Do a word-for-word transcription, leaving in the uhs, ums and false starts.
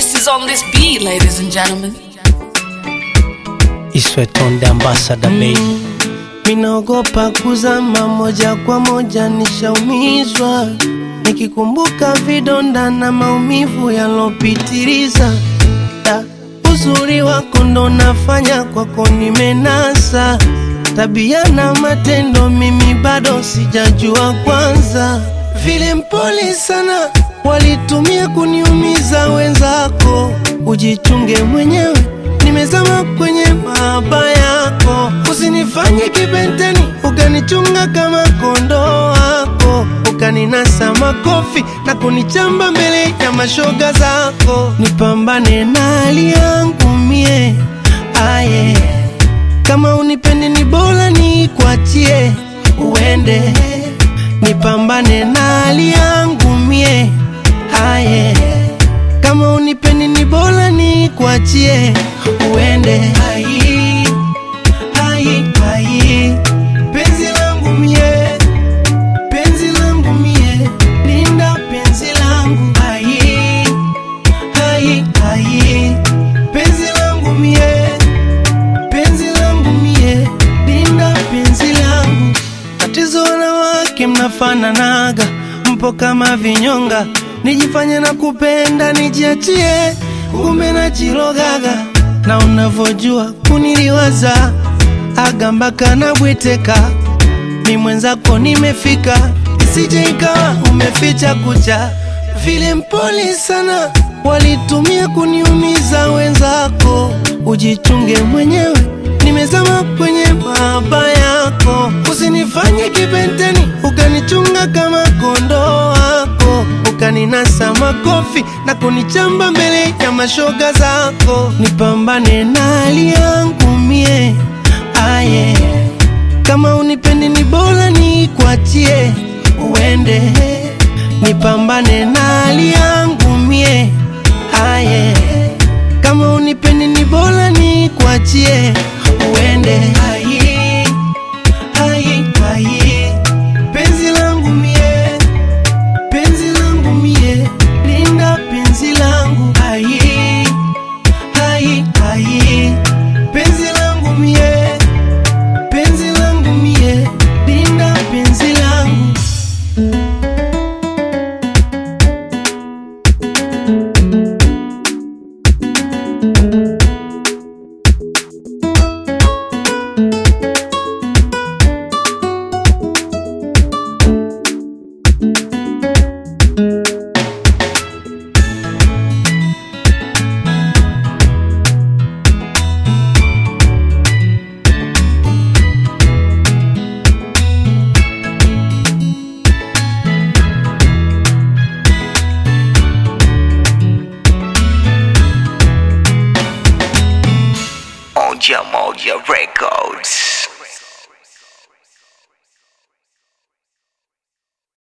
Twist is on this beat, ladies and gentlemen. Isweton the ambassador baby. Minaogopa kuzama moja kwa moja, nishaumizwa nikikumbuka vidonda na maumivu yalopitiliza. Uzuri wako ndo nafanya kwako nimenasa, tabia na matendo mimi bado sijajua kwanza. Vile mpole sana walitumia kuniumiza wenzako, ujichunge mwenyewe, nimezama kwenye mahaba yako. Usinifanye kibenteni ukanichunga kama kondoo wako, ukaninasa makofi na kunichamba mbele ya mashoga zako. Nipambane na hali yangu mie, aye, kama unipendi ni bora nikuachie uende. Nipambane na hali yangu mie, aye, kama unipendi ni bora nikuachie uende. Ai, ai, ai, penzi langu mie, penzi langu mie, linda penzi langu. Ai, ai, ai, penzi langu mie, penzi langu mie, linda penzi langu. Tatizo wanawake mnafananaga, mpo kama vinyonga, nijifanye na kupenda nijiachie, kumbe na jirogaga. Na unavojua kuniliwaza, agambaka na bweteka, mi mwenzako nimefika, isije ikawa umeficha kucha. Vile mpole sana walitumia kuniumiza wenzako, ujichunge mwenyewe, nimezama kwenye mahaba yako. Usinifanye kibenteni ukanichunga kama kondoo wako, ukaninasa makofi na kunichamba mbele ya mashoga zako. Nipambane na hali yangu mie, aye, kama unipendi ni bora nikuachie uende. Nipambane na hali yangu mie, aye, kama unipendi ni bora nikuachie uende. Ai, ai, ai, penzi langu mie, penzi langu mie, linda penzi langu. Ai, ai, ai, penzi langu mie, penzi langu mie, linda penzi langu. Moja Moja Records.